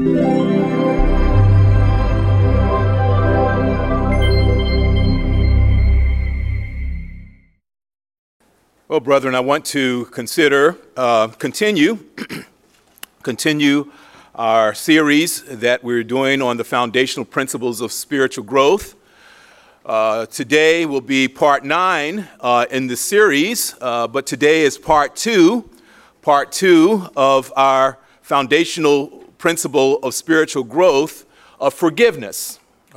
Well, brethren, I want to continue our series that we're doing on the foundational principles of spiritual growth. Today will be part 9 in the series, but today is part 2 of our foundational principle of spiritual growth of forgiveness.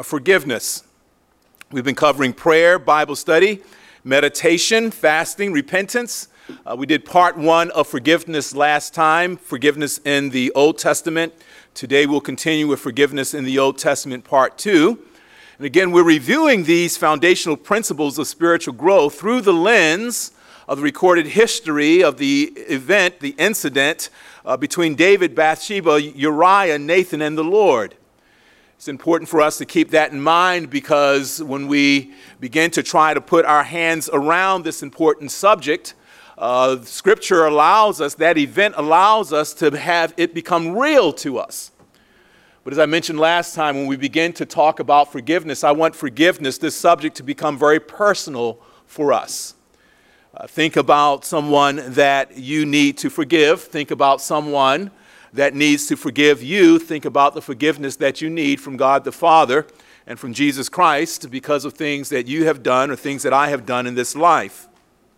We've been covering prayer, Bible study, meditation, fasting, repentance. We did part 1 of forgiveness last time, forgiveness in the Old Testament. Today we'll continue with forgiveness in the Old Testament, part 2. And again, we're reviewing these foundational principles of spiritual growth through the lens of the recorded history of the event, the incident between David, Bathsheba, Uriah, Nathan, and the Lord. It's important for us to keep that in mind because when we begin to try to put our hands around this important subject, Scripture allows us, that event allows us to have it become real to us. But as I mentioned last time, when we begin to talk about forgiveness, I want forgiveness, this subject, to become very personal for us. Think about someone that you need to forgive. Think about someone that needs to forgive you. Think about the forgiveness that you need from God the Father and from Jesus Christ because of things that you have done or things that I have done in this life.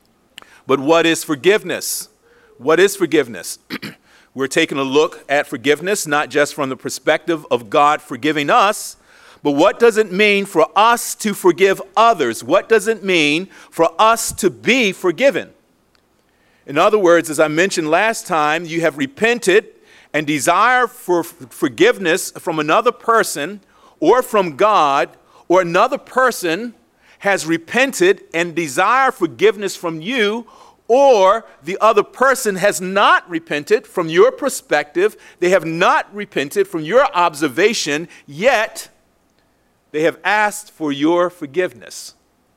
But what is forgiveness? What is forgiveness? We're taking a look at forgiveness, not just from the perspective of God forgiving us, but what does it mean for us to forgive others? What does it mean for us to be forgiven? In other words, as I mentioned last time, you have repented and desire for forgiveness from another person or from God, or another person has repented and desire forgiveness from you, or the other person has not repented from your perspective, they have not repented from your observation, yet they have asked for your forgiveness.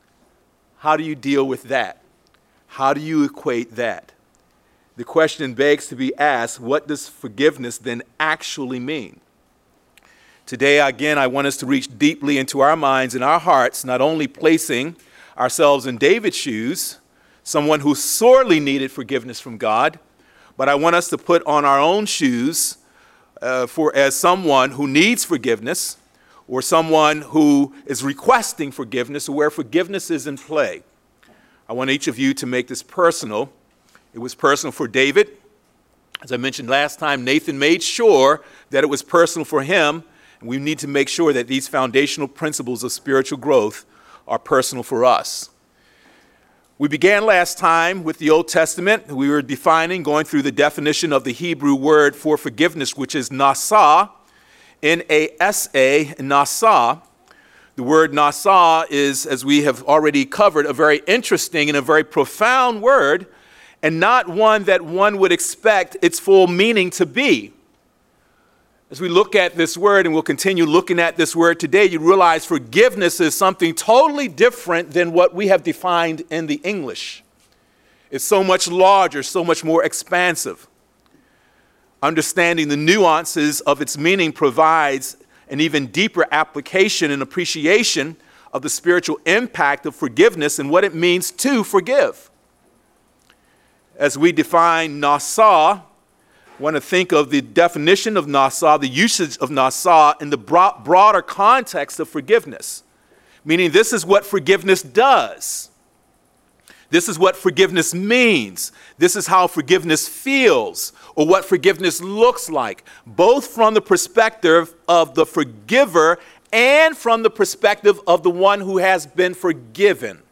How do you deal with that? How do you equate that? The question begs to be asked, what does forgiveness then actually mean? Today, again, I want us to reach deeply into our minds and our hearts, not only placing ourselves in David's shoes, someone who sorely needed forgiveness from God, but I want us to put on our own shoes as someone who needs forgiveness or someone who is requesting forgiveness or where forgiveness is in play. I want each of you to make this personal. It was personal for David. As I mentioned last time, Nathan made sure that it was personal for him, and we need to make sure that these foundational principles of spiritual growth are personal for us. We began last time with the Old Testament. We were going through the definition of the Hebrew word for forgiveness, which is nasa, N-A-S-A, nasa. The word nasa is, as we have already covered, a very interesting and a very profound word, and not one that one would expect its full meaning to be. As we look at this word, and we'll continue looking at this word today, you realize forgiveness is something totally different than what we have defined in the English. It's so much larger, so much more expansive. Understanding the nuances of its meaning provides an even deeper application and appreciation of the spiritual impact of forgiveness and what it means to forgive. As we define nasa, I want to think of the definition of nasa, the usage of nasa in the broader context of forgiveness. Meaning this is what forgiveness does. This is what forgiveness means. This is how forgiveness feels, or what forgiveness looks like, both from the perspective of the forgiver and from the perspective of the one who has been forgiven.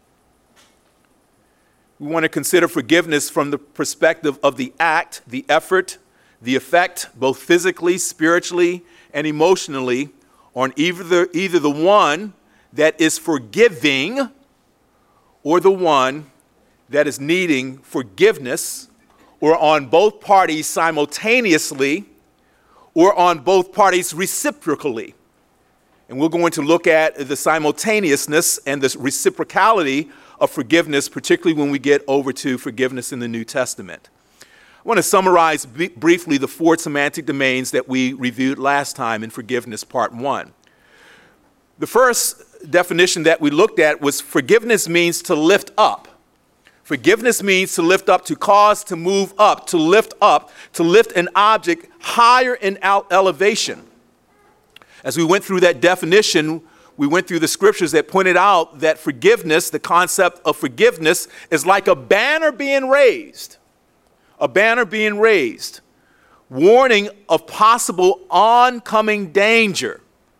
We want to consider forgiveness from the perspective of the act, the effort, the effect, both physically, spiritually, and emotionally, on either the one that is forgiving or the one that is needing forgiveness, or on both parties simultaneously, or on both parties reciprocally. And we're going to look at the simultaneousness and the reciprocality of forgiveness, particularly when we get over to forgiveness in the New Testament. I want to summarize briefly the 4 semantic domains that we reviewed last time in Forgiveness Part 1. The first definition that we looked at was forgiveness means to lift up. Forgiveness means to lift up, to cause, to move up, to lift an object higher in elevation. As we went through that definition, we went through the scriptures that pointed out that forgiveness, the concept of forgiveness, is like a banner being raised. A banner being raised, warning of possible oncoming danger.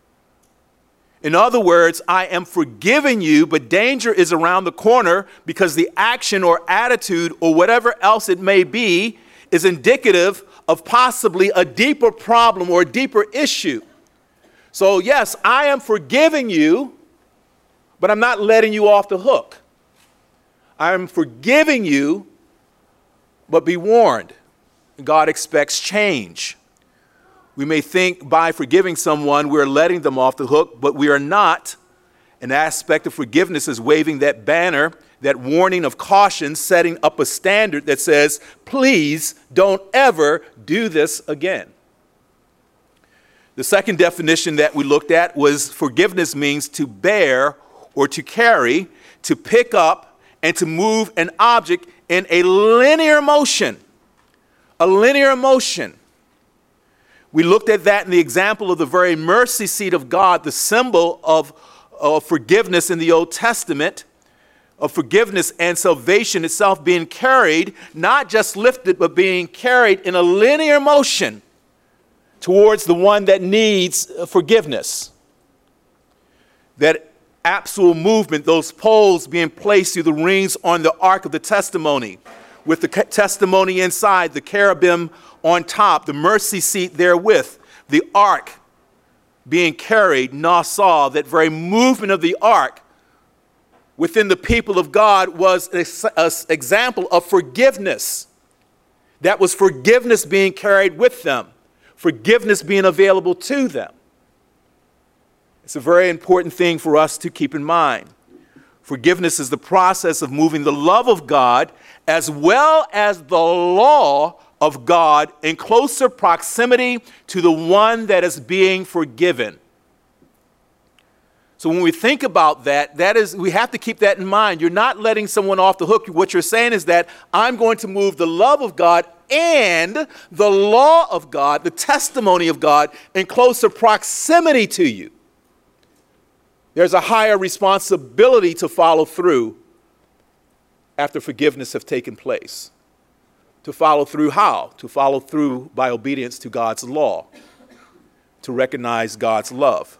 In other words, I am forgiving you, but danger is around the corner because the action or attitude or whatever else it may be is indicative of possibly a deeper problem or a deeper issue. So yes, I am forgiving you, but I'm not letting you off the hook. I am forgiving you, but be warned, God expects change. We may think by forgiving someone we're letting them off the hook, but we are not. An aspect of forgiveness is waving that banner, that warning of caution, setting up a standard that says, please don't ever do this again. The second definition that we looked at was forgiveness means to bear or to carry, to pick up, and to move an object in a linear motion. A linear motion. We looked at that in the example of the very mercy seat of God, the symbol of forgiveness in the Old Testament, of forgiveness and salvation itself being carried, not just lifted, but being carried in a linear motion towards the one that needs forgiveness. That actual movement, those poles being placed through the rings on the Ark of the Testimony, with the testimony inside, the cherubim on top, the mercy seat therewith, the Ark being carried, Nassau, that very movement of the Ark within the people of God was an example of forgiveness. That was forgiveness being carried with them, forgiveness being available to them. It's a very important thing for us to keep in mind. Forgiveness is the process of moving the love of God as well as the law of God in closer proximity to the one that is being forgiven. So when we think about that, we have to keep that in mind. You're not letting someone off the hook. What you're saying is that I'm going to move the love of God and the law of God, the testimony of God, in closer proximity to you. There's a higher responsibility to follow through after forgiveness has taken place. To follow through how? To follow through by obedience to God's law, to recognize God's love.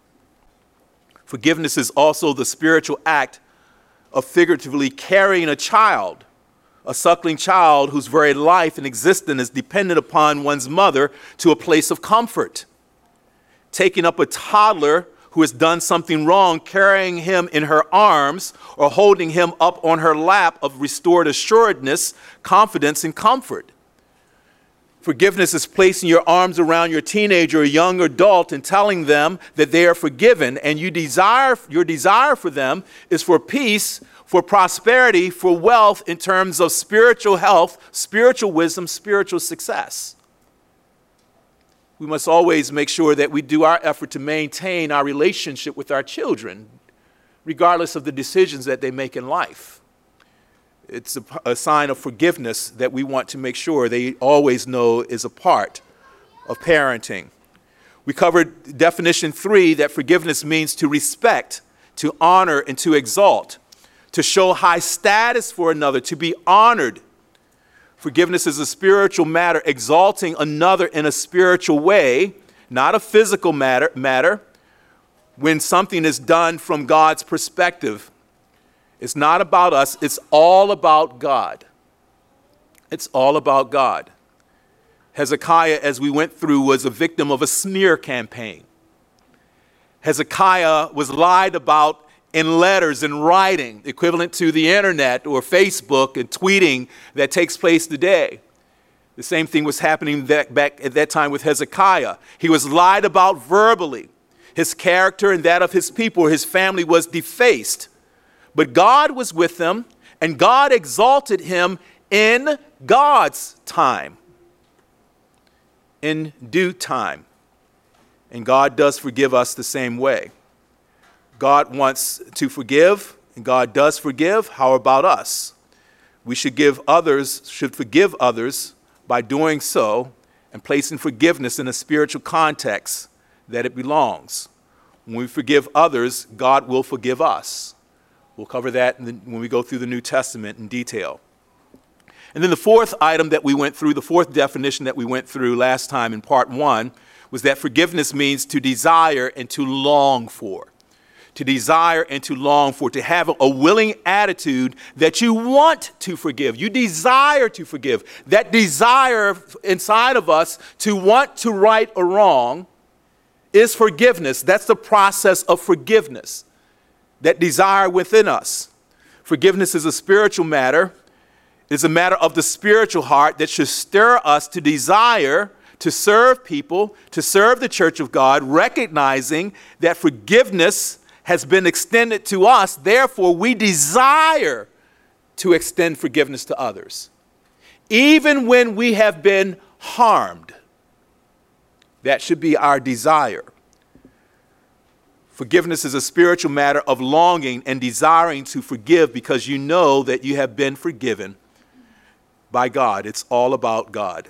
Forgiveness is also the spiritual act of figuratively carrying a child, a suckling child whose very life and existence is dependent upon one's mother, to a place of comfort. Taking up a toddler who has done something wrong, carrying him in her arms or holding him up on her lap of restored assuredness, confidence, and comfort. Forgiveness is placing your arms around your teenager or young adult and telling them that they are forgiven, and your desire for them is for peace, for prosperity, for wealth in terms of spiritual health, spiritual wisdom, spiritual success. We must always make sure that we do our effort to maintain our relationship with our children, regardless of the decisions that they make in life. It's a sign of forgiveness that we want to make sure they always know is a part of parenting. We covered definition 3, that forgiveness means to respect, to honor, and to exalt, to show high status for another, to be honored. Forgiveness is a spiritual matter, exalting another in a spiritual way, not a physical matter. When something is done from God's perspective, it's not about us, it's all about God. It's all about God. Hezekiah, as we went through, was a victim of a smear campaign. Hezekiah was lied about in letters and writing, equivalent to the internet or Facebook and tweeting that takes place today. The same thing was happening back at that time with Hezekiah. He was lied about verbally. His character and that of his people or his family was defaced. But God was with him, and God exalted him in God's time, in due time. And God does forgive us the same way. God wants to forgive, and God does forgive. How about us? We should forgive others by doing so and placing forgiveness in a spiritual context that it belongs. When we forgive others, God will forgive us. We'll cover that when we go through the New Testament in detail. And then the fourth item that we went through, the fourth definition that we went through last time in part 1, was that forgiveness means to desire and to long for. To desire and to long for, to have a willing attitude that you want to forgive. You desire to forgive. That desire inside of us to want to right a wrong is forgiveness. That's the process of forgiveness, that desire within us. Forgiveness is a spiritual matter. It's a matter of the spiritual heart that should stir us to desire to serve people, to serve the church of God, recognizing that forgiveness has been extended to us. Therefore, we desire to extend forgiveness to others, even when we have been harmed. That should be our desire. Forgiveness is a spiritual matter of longing and desiring to forgive because you know that you have been forgiven by God. It's all about God.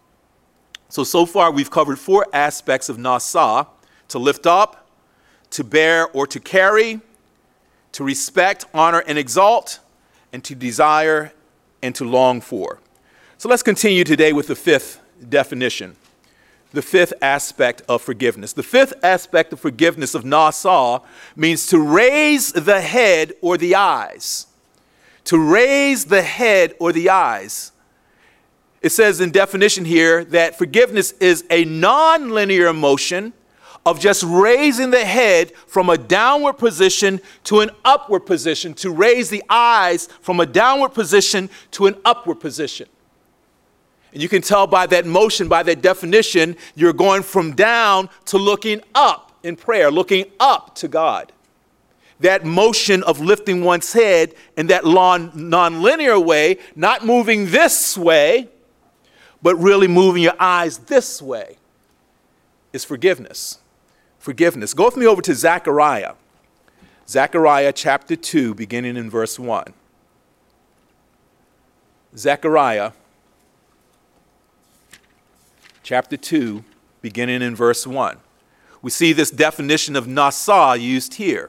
So far we've covered 4 aspects of nasa: to lift up, to bear or to carry, to respect, honor, and exalt, and to desire and to long for. So let's continue today with the 5th definition, the 5th aspect of forgiveness. The 5th aspect of forgiveness of nasa means to raise the head or the eyes. To raise the head or the eyes. It says in definition here that forgiveness is a non-linear motion of just raising the head from a downward position to an upward position, to raise the eyes from a downward position to an upward position. And you can tell by that motion, by that definition, you're going from down to looking up in prayer, looking up to God. That motion of lifting one's head in that non-linear way, not moving this way, but really moving your eyes this way, is forgiveness. Forgiveness. Go with me over to Zechariah. Zechariah chapter 2, beginning in verse 1. Zechariah chapter 2, beginning in verse 1. We see this definition of nasa used here.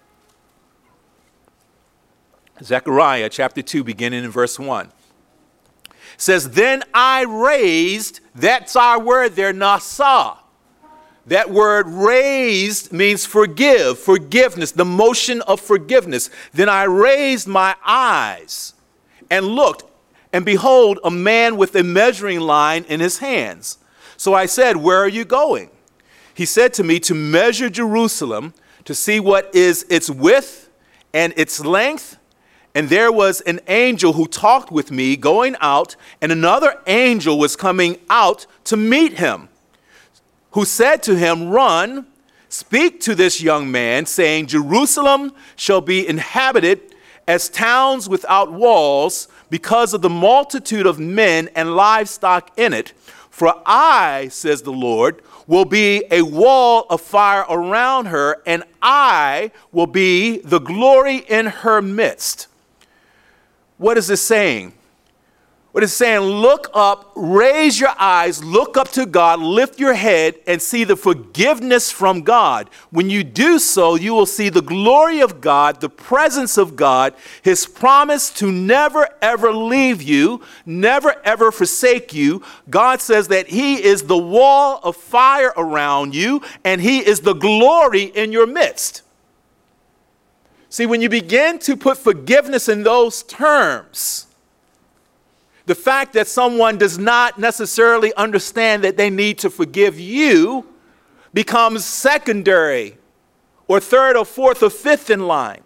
Zechariah chapter 2, beginning in verse 1. Says, then I raised, that's our word there, nasa. That word raised means forgive, forgiveness, the motion of forgiveness. Then I raised my eyes and looked, and behold, a man with a measuring line in his hands. So I said, where are you going? He said to me, to measure Jerusalem, to see what is its width and its length. And there was an angel who talked with me going out, and another angel was coming out to meet him, who said to him, run, speak to this young man, saying, Jerusalem shall be inhabited as towns without walls, because of the multitude of men and livestock in it. For I, says the Lord, will be a wall of fire around her, and I will be the glory in her midst. What is this saying? What it's saying, look up, raise your eyes, look up to God, lift your head, and see the forgiveness from God. When you do so, you will see the glory of God, the presence of God, his promise to never ever leave you, never ever forsake you. God says that he is the wall of fire around you, and he is the glory in your midst. See, when you begin to put forgiveness in those terms, the fact that someone does not necessarily understand that they need to forgive you becomes secondary or third or fourth or fifth in line,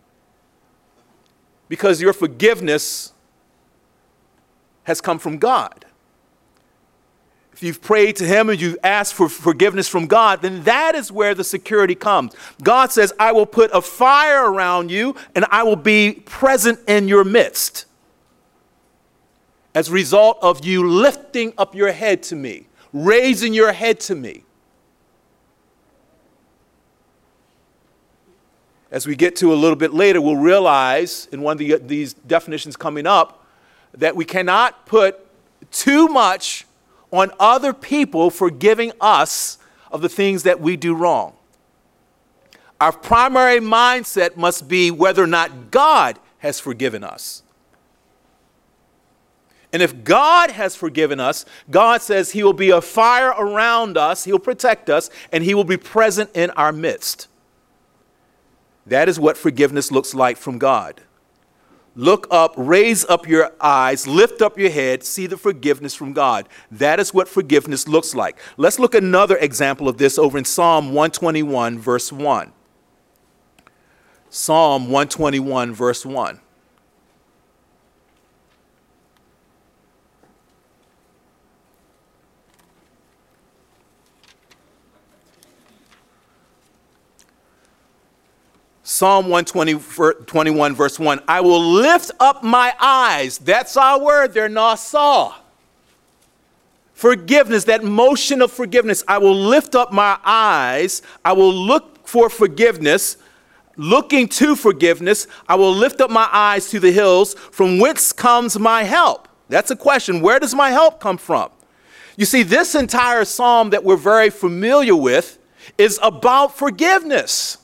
because your forgiveness has come from God. If you've prayed to him and you've asked for forgiveness from God, then that is where the security comes. God says, I will put a fire around you and I will be present in your midst. as a result of you lifting up your head to me, raising your head to me. As we get to a little bit later, we'll realize in one of these definitions coming up that we cannot put too much on other people forgiving us of the things that we do wrong. Our primary mindset must be whether or not God has forgiven us. And if God has forgiven us, God says he will be a fire around us, he'll protect us, and he will be present in our midst. That is what forgiveness looks like from God. Look up, raise up your eyes, lift up your head, see the forgiveness from God. That is what forgiveness looks like. Let's look at another example of this over in Psalm 121, verse 1. Psalm 121, verse 1. Psalm 121, verse 1. I will lift up my eyes. That's our word there, Nasah. Forgiveness, that motion of forgiveness. I will lift up my eyes. I will look for forgiveness. Looking to forgiveness, I will lift up my eyes to the hills. From whence comes my help? That's a question. Where does my help come from? You see, this entire psalm that we're very familiar with is about forgiveness.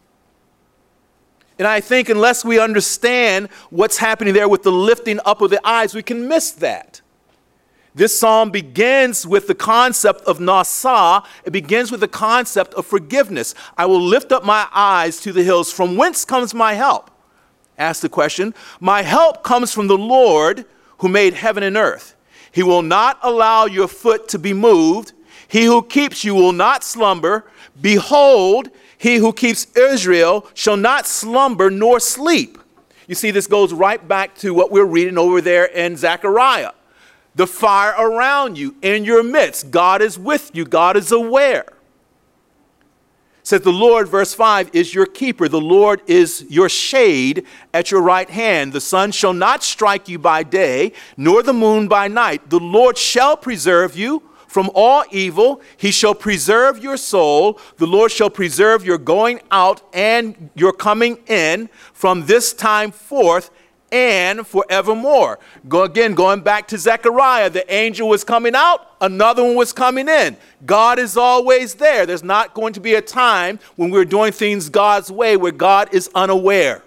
And I think unless we understand what's happening there with the lifting up of the eyes, we can miss that. This psalm begins with the concept of Nasah. It begins with the concept of forgiveness. I will lift up my eyes to the hills. From whence comes my help? Ask the question. My help comes from the Lord who made heaven and earth. He will not allow your foot to be moved. He who keeps you will not slumber. Behold, he who keeps Israel shall not slumber nor sleep. You see, this goes right back to what we're reading over there in Zechariah. The fire around you, in your midst. God is with you. God is aware. It says the Lord, verse 5, is your keeper. The Lord is your shade at your right hand. The sun shall not strike you by day, nor the moon by night. The Lord shall preserve you from all evil. He shall preserve your soul. The Lord shall preserve your going out and your coming in from this time forth and forevermore. Going back to Zechariah, the angel was coming out, another one was coming in. God is always there. There's not going to be a time when we're doing things God's way where God is unaware.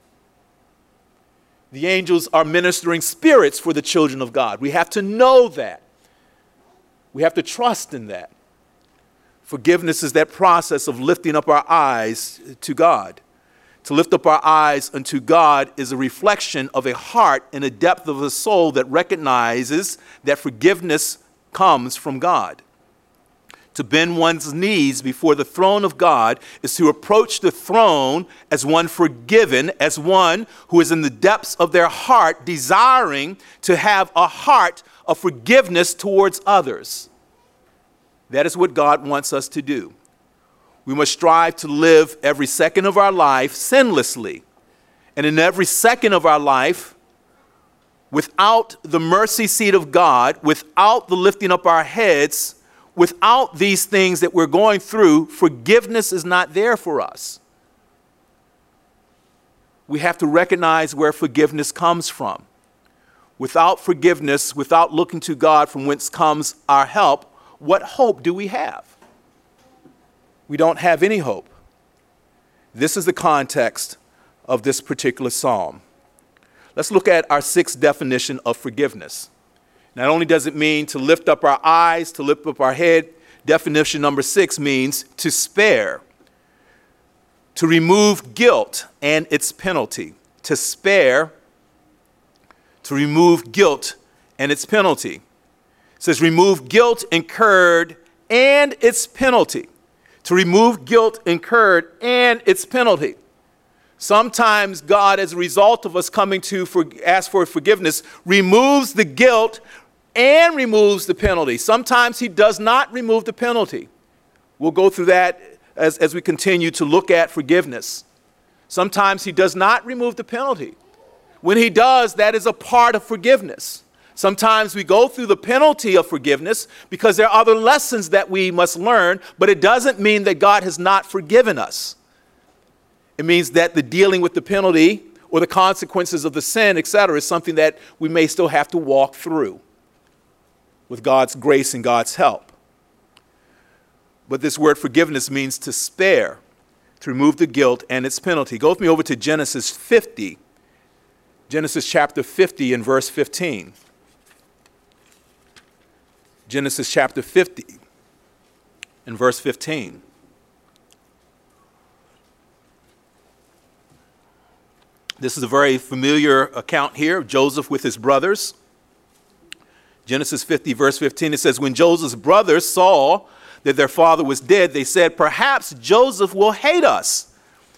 The angels are ministering spirits for the children of God. We have to know that. We have to trust in that. Forgiveness is that process of lifting up our eyes to God. To lift up our eyes unto God is a reflection of a heart and a depth of a soul that recognizes that forgiveness comes from God. To bend one's knees before the throne of God is to approach the throne as one forgiven, as one who is in the depths of their heart desiring to have a heart of forgiveness towards others. That is what God wants us to do. We must strive to live every second of our life sinlessly. And in every second of our life, without the mercy seat of God, without the lifting up our heads, without these things that we're going through, forgiveness is not there for us. We have to recognize where forgiveness comes from. Without forgiveness, without looking to God from whence comes our help, what hope do we have? We don't have any hope. This is the context of this particular psalm. Let's look at our sixth definition of forgiveness. Not only does it mean to lift up our eyes, to lift up our head, definition number 6 means to spare, to remove guilt and its penalty. To spare, to remove guilt and its penalty. It says remove guilt incurred and its penalty. To remove guilt incurred and its penalty. Sometimes God, as a result of us coming to ask for forgiveness, removes the guilt and removes the penalty. Sometimes he does not remove the penalty. We'll go through that as we continue to look at forgiveness. Sometimes he does not remove the penalty. When he does, that is a part of forgiveness. Sometimes we go through the penalty of forgiveness because there are other lessons that we must learn, but it doesn't mean that God has not forgiven us. It means that the dealing with the penalty or the consequences of the sin, etc., is something that we may still have to walk through with God's grace and God's help. But this word forgiveness means to spare, to remove the guilt and its penalty. Go with me over to Genesis 50, Genesis chapter 50 and verse 15. Genesis chapter 50 and verse 15. This is a very familiar account here of Joseph with his brothers. Genesis 50 verse 15, it says, when Joseph's brothers saw that their father was dead, they said, perhaps Joseph will hate us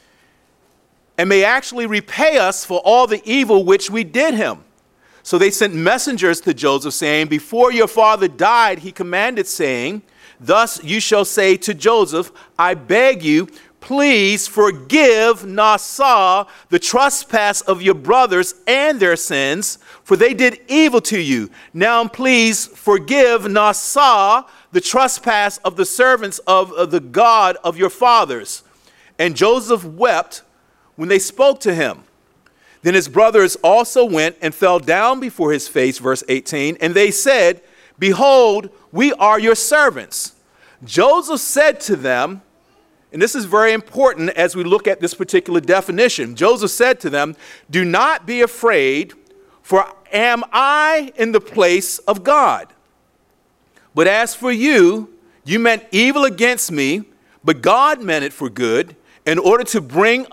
and may actually repay us for all the evil which we did him. So they sent messengers to Joseph, saying, before your father died, he commanded, saying, thus you shall say to Joseph, I beg you, please forgive Naasah the trespass of your brothers and their sins, for they did evil to you. Now please forgive Naasah the trespass of the servants of the God of your fathers. And Joseph wept when they spoke to him. Then his brothers also went and fell down before his face, verse 18, and they said, behold, we are your servants. Joseph said to them, and this is very important as we look at this particular definition. Joseph said to them, do not be afraid, for am I in the place of God? But as for you, you meant evil against me, but God meant it for good, in order to bring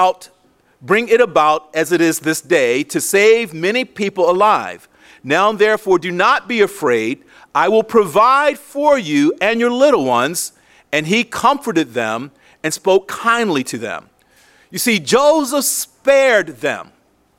it about as it is this day, to save many people alive. Now therefore do not be afraid. I will provide for you and your little ones. And he comforted them and spoke kindly to them. You see, Joseph spared them.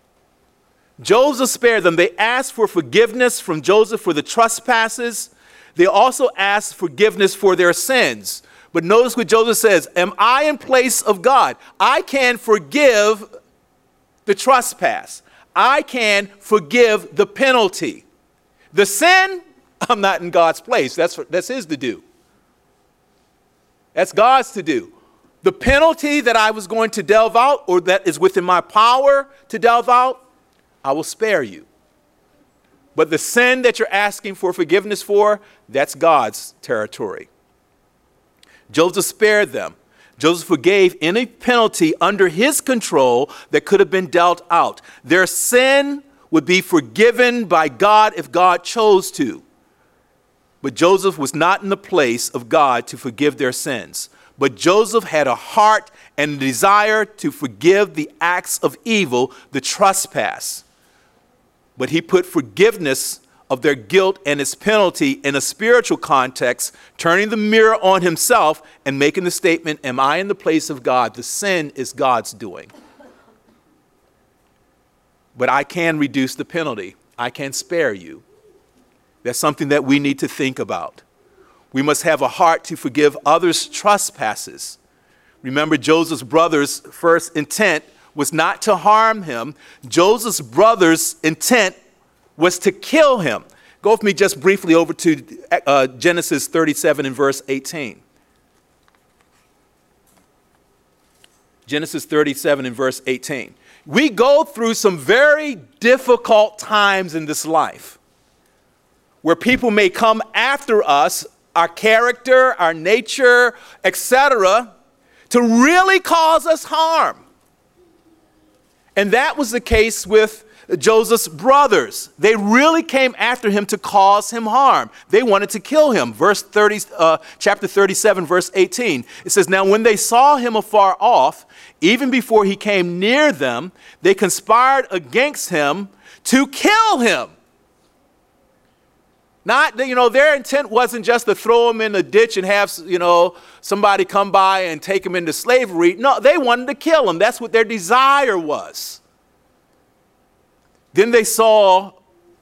Joseph spared them. They asked for forgiveness from Joseph for the trespasses. They also asked forgiveness for their sins. But notice what Joseph says, am I in place of God? I can forgive the trespass. I can forgive the penalty. The sin, I'm not in God's place. That's his to do. That's God's to do. The penalty that I was going to delve out, or that is within my power to delve out, I will spare you. But the sin that you're asking for forgiveness for, that's God's territory. Joseph spared them. Joseph forgave any penalty under his control that could have been dealt out. Their sin would be forgiven by God if God chose to. But Joseph was not in the place of God to forgive their sins. But Joseph had a heart and a desire to forgive the acts of evil, the trespass. But he put forgiveness of their guilt and its penalty in a spiritual context, turning the mirror on himself and making the statement, am I in the place of God? The sin is God's doing. But I can reduce the penalty. I can spare you. That's something that we need to think about. We must have a heart to forgive others' trespasses. Remember, Joseph's brother's first intent was not to harm him. Joseph's brother's intent was to kill him. Go with me just briefly over to Genesis 37 and verse 18. Genesis 37 and verse 18. We go through some very difficult times in this life where people may come after us, our character, our nature, etc., to really cause us harm. And that was the case with Joseph's brothers. They really came after him to cause him harm. They wanted to kill him. Chapter 37, verse 18. It says, now when they saw him afar off, even before he came near them, they conspired against him to kill him. Not, their intent wasn't just to throw him in a ditch and have, somebody come by and take him into slavery. No, they wanted to kill him. That's what their desire was. Then they said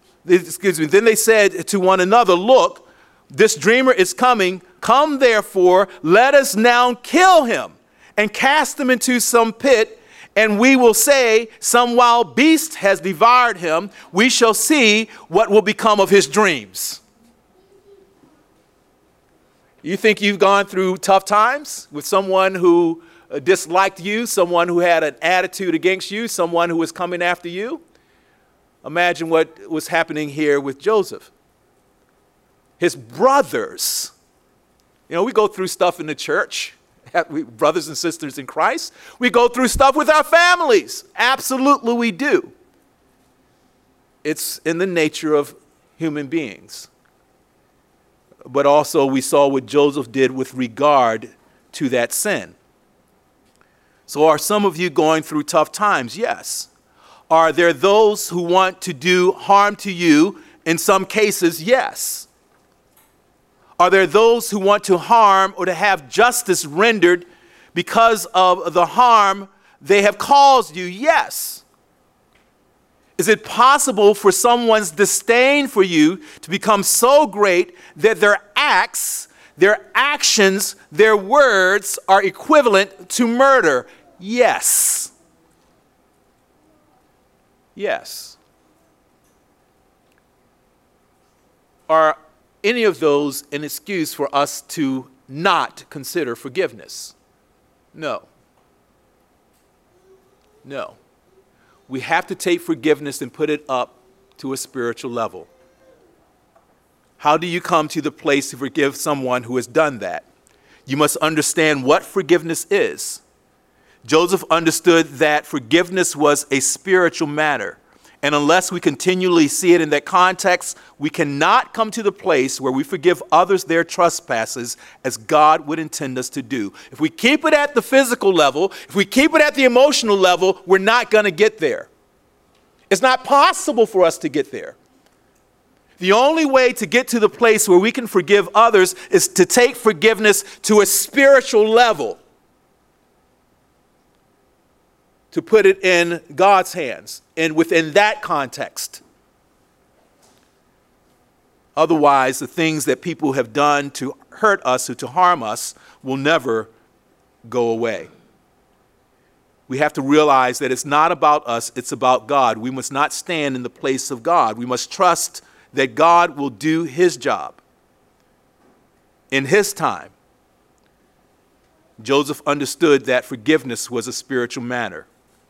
to one another, look, this dreamer is coming. Come therefore, let us now kill him and cast him into some pit and we will say, some wild beast has devoured him. We shall see what will become of his dreams. You think you've gone through tough times with someone who disliked you, someone who had an attitude against you, someone who was coming after you? Imagine what was happening here with Joseph. His brothers, we go through stuff in the church, brothers and sisters in Christ. We go through stuff with our families. Absolutely we do. It's in the nature of human beings. But also we saw what Joseph did with regard to that sin. So are some of you going through tough times? Yes. Are there those who want to do harm to you? In some cases, yes. Are there those who want to harm or to have justice rendered because of the harm they have caused you? Yes. Is it possible for someone's disdain for you to become so great that their acts, their actions, their words are equivalent to murder? Yes. Yes. Are any of those an excuse for us to not consider forgiveness? No. No. We have to take forgiveness and put it up to a spiritual level. How do you come to the place to forgive someone who has done that? You must understand what forgiveness is. Joseph understood that forgiveness was a spiritual matter. And unless we continually see it in that context, we cannot come to the place where we forgive others their trespasses as God would intend us to do. If we keep it at the physical level, if we keep it at the emotional level, we're not going to get there. It's not possible for us to get there. The only way to get to the place where we can forgive others is to take forgiveness to a spiritual level. To put it in God's hands and within that context. Otherwise, the things that people have done to hurt us or to harm us will never go away. We have to realize that it's not about us, it's about God. We must not stand in the place of God. We must trust that God will do his job in his time. Joseph understood that forgiveness was a spiritual matter.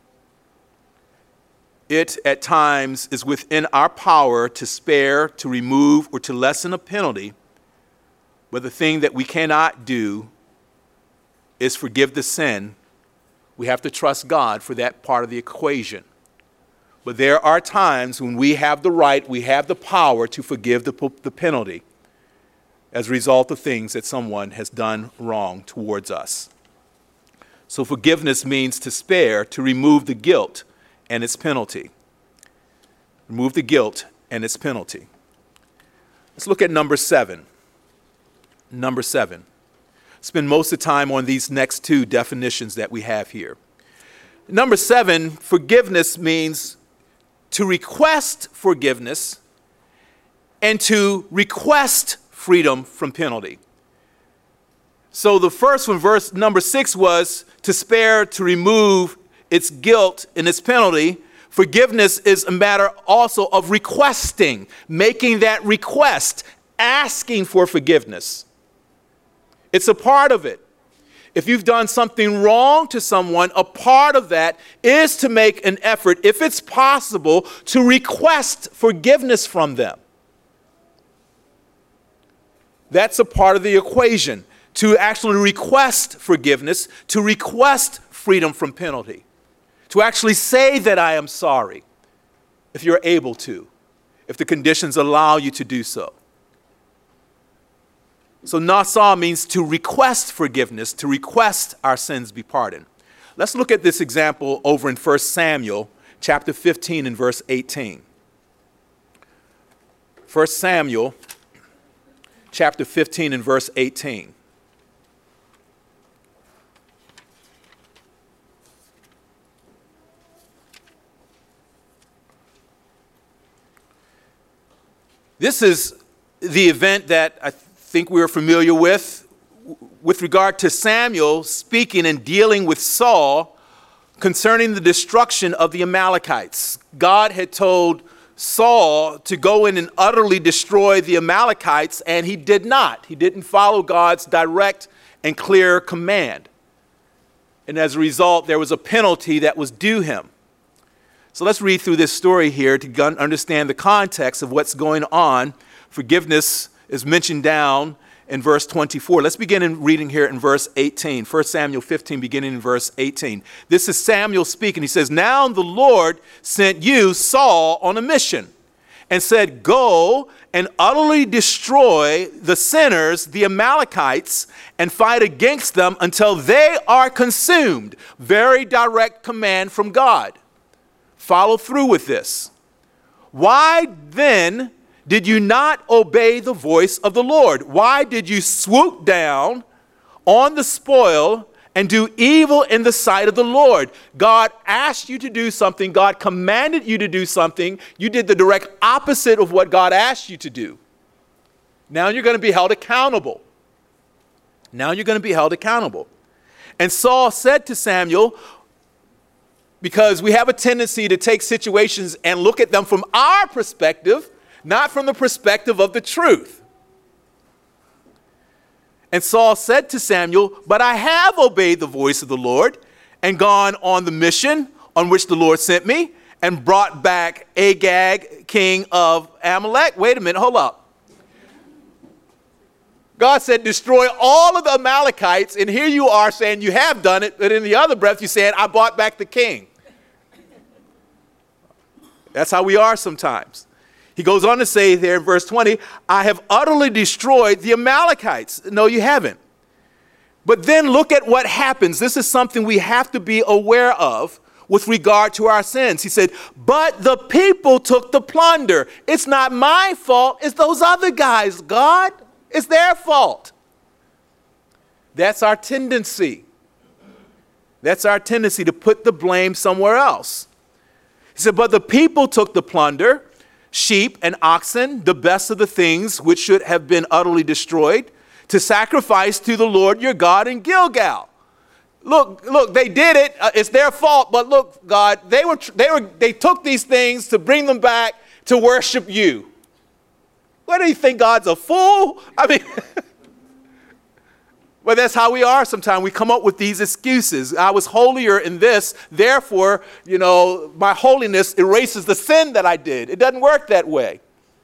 It, at times, is within our power to spare, to remove, or to lessen a penalty. But the thing that we cannot do is forgive the sin. We have to trust God for that part of the equation. But there are times when we have the right, we have the power to forgive the penalty as a result of things that someone has done wrong towards us. So forgiveness means to spare, to remove the guilt and its penalty. Remove the guilt and its penalty. Let's look at number 7. Number 7. Spend most of the time on these next two definitions that we have here. Number 7, forgiveness means to request forgiveness and to request freedom from penalty. So the first one, verse number 6, was to spare, to remove its guilt and its penalty. Forgiveness is a matter also of requesting, making that request, asking for forgiveness. It's a part of it. If you've done something wrong to someone, a part of that is to make an effort, if it's possible, to request forgiveness from them. That's a part of the equation, to actually request forgiveness, to request freedom from penalty, to actually say that I am sorry, if you're able to, if the conditions allow you to do so. So nasa means to request forgiveness, to request our sins be pardoned. Let's look at this example over in 1 Samuel chapter 15 and verse 18. 1 Samuel chapter 15 and verse 18. This is the event that I think we're familiar with regard to Samuel speaking and dealing with Saul concerning the destruction of the Amalekites. God had told Saul to go in and utterly destroy the Amalekites, and he did not. He didn't follow God's direct and clear command. And as a result, there was a penalty that was due him. So let's read through this story here to understand the context of what's going on. Forgiveness is mentioned down in verse 24. Let's begin in reading here in verse 18. 1 Samuel 15, beginning in verse 18. This is Samuel speaking. He says, "Now the Lord sent you, Saul, on a mission and said, 'Go and utterly destroy the sinners, the Amalekites, and fight against them until they are consumed.'" Very direct command from God. Follow through with this. "Why then did you not obey the voice of the Lord? Why did you swoop down on the spoil and do evil in the sight of the Lord?" God asked you to do something. God commanded you to do something. You did the direct opposite of what God asked you to do. Now you're going to be held accountable. Now you're going to be held accountable. And Saul said to Samuel, because we have a tendency to take situations and look at them from our perspective, not from the perspective of the truth. And Saul said to Samuel, "But I have obeyed the voice of the Lord and gone on the mission on which the Lord sent me and brought back Agag, king of Amalek." Wait a minute, hold up. God said, destroy all of the Amalekites, and here you are saying you have done it, but in the other breath you're saying, I brought back the king. That's how we are sometimes. He goes on to say there in verse 20, "I have utterly destroyed the Amalekites." No, you haven't. But then look at what happens. This is something we have to be aware of with regard to our sins. He said, "But the people took the plunder." It's not my fault. It's those other guys, God. It's their fault. That's our tendency. That's our tendency to put the blame somewhere else. He said, "But the people took the plunder, sheep and oxen, the best of the things which should have been utterly destroyed, to sacrifice to the Lord your God in Gilgal." Look, they did it. It's their fault. But look, God, they took these things to bring them back to worship you. What do you think? God's a fool? I mean, but that's how we are sometimes. We come up with these excuses. I was holier in this, therefore, my holiness erases the sin that I did. It doesn't work that way.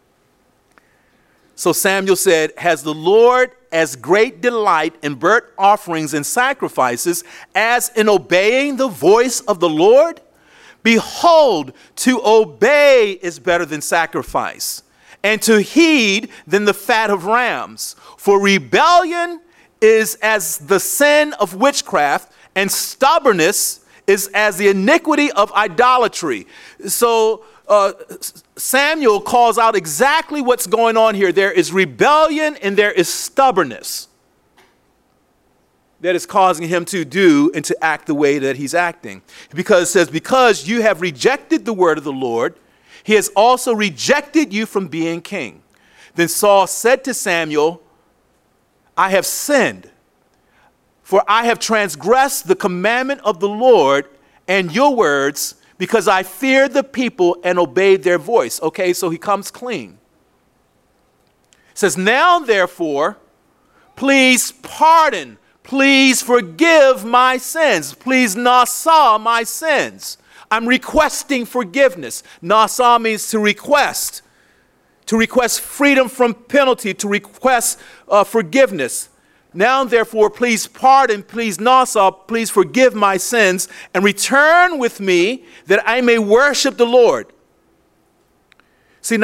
So Samuel said, "Has the Lord as great delight in burnt offerings and sacrifices as in obeying the voice of the Lord? Behold, to obey is better than sacrifice, and to heed than the fat of rams. For rebellion is as the sin of witchcraft, and stubbornness is as the iniquity of idolatry." So Samuel calls out exactly what's going on here. There is rebellion and there is stubbornness that is causing him to do and to act the way that he's acting. Because it says, "Because you have rejected the word of the Lord, he has also rejected you from being king." Then Saul said to Samuel, "I have sinned, for I have transgressed the commandment of the Lord and your words, because I feared the people and obeyed their voice." Okay, so he comes clean. It says, "Now therefore, please pardon, please forgive my sins. Please nasa my sins." I'm requesting forgiveness. Nasa means to request freedom from penalty, to request forgiveness. "Now, therefore, please pardon, please nasa, please forgive my sins, and return with me that I may worship the Lord." See,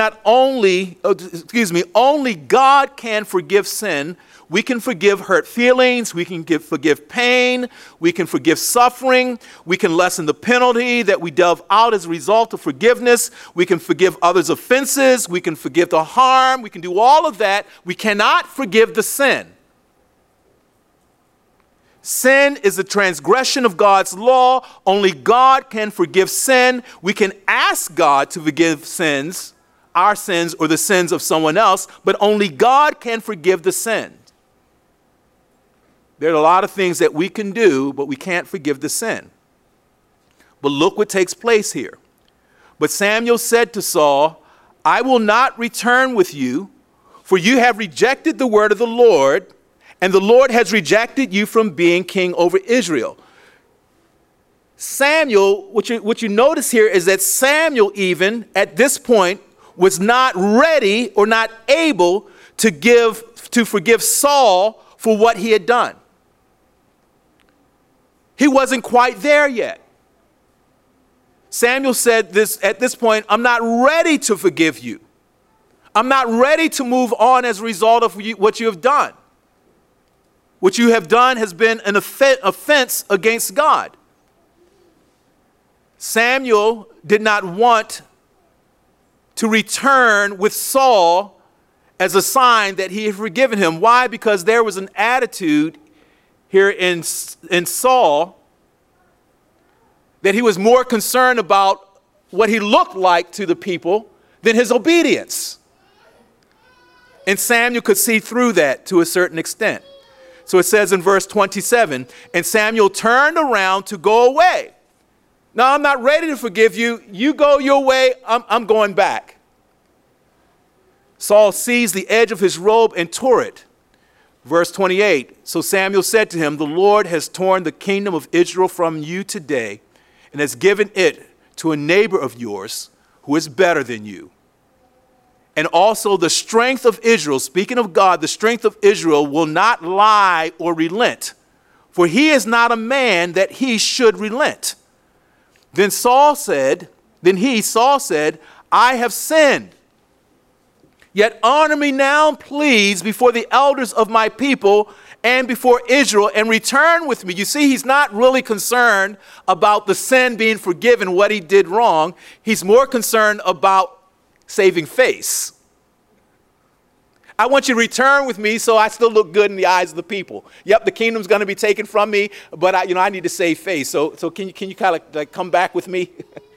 only God can forgive sin. We can forgive hurt feelings. We can forgive pain. We can forgive suffering. We can lessen the penalty that we delve out as a result of forgiveness. We can forgive others' offenses. We can forgive the harm. We can do all of that. We cannot forgive the sin. Sin is a transgression of God's law. Only God can forgive sin. We can ask God to forgive sins, our sins or the sins of someone else, but only God can forgive the sin. There are a lot of things that we can do, but we can't forgive the sin. But look what takes place here. But Samuel said to Saul, I will not return with you, for you have rejected the word of the Lord, and the Lord has rejected you from being king over Israel. Samuel, what you notice here is that Samuel even at this point was not ready or not able to forgive Saul for what he had done. He wasn't quite there yet. Samuel said at this point, I'm not ready to forgive you. I'm not ready to move on as a result of what you have done. What you have done has been an offense against God. Samuel did not want to return with Saul as a sign that he had forgiven him. Why? Because there was an attitude here in Saul that he was more concerned about what he looked like to the people than his obedience. And Samuel could see through that to a certain extent. So it says in verse 27, and Samuel turned around to go away. Now, I'm not ready to forgive you. You go your way. I'm going back. Saul seized the edge of his robe and tore it. Verse 28, so Samuel said to him, the Lord has torn the kingdom of Israel from you today and has given it to a neighbor of yours who is better than you. And also the strength of Israel, speaking of God, the strength of Israel will not lie or relent, for he is not a man that he should relent. Then Saul said, I have sinned. Yet honor me now, please, before the elders of my people and before Israel, and return with me. You see, he's not really concerned about the sin being forgiven, what he did wrong. He's more concerned about saving face. I want you to return with me so I still look good in the eyes of the people. Yep, the kingdom's going to be taken from me, but I need to save face. So can you kind of like come back with me?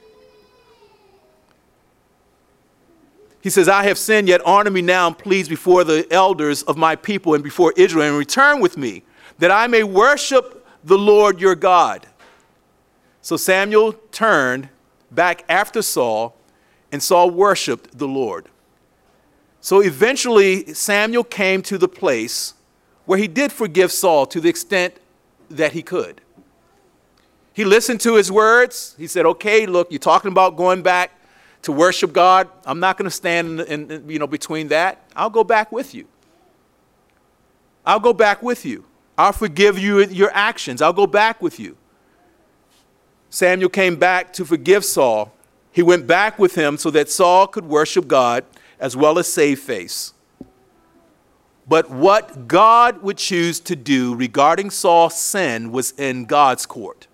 He says, I have sinned, yet honor me now, please, before the elders of my people and before Israel, and return with me, that I may worship the Lord your God. So Samuel turned back after Saul, and Saul worshiped the Lord. So eventually Samuel came to the place where he did forgive Saul to the extent that he could. He listened to his words. He said, okay, look, you're talking about going back to worship God. I'm not going to stand in between that. I'll go back with you. I'll go back with you. I'll forgive you your actions. I'll go back with you. Samuel came back to forgive Saul. He went back with him so that Saul could worship God as well as save face. But what God would choose to do regarding Saul's sin was in God's court.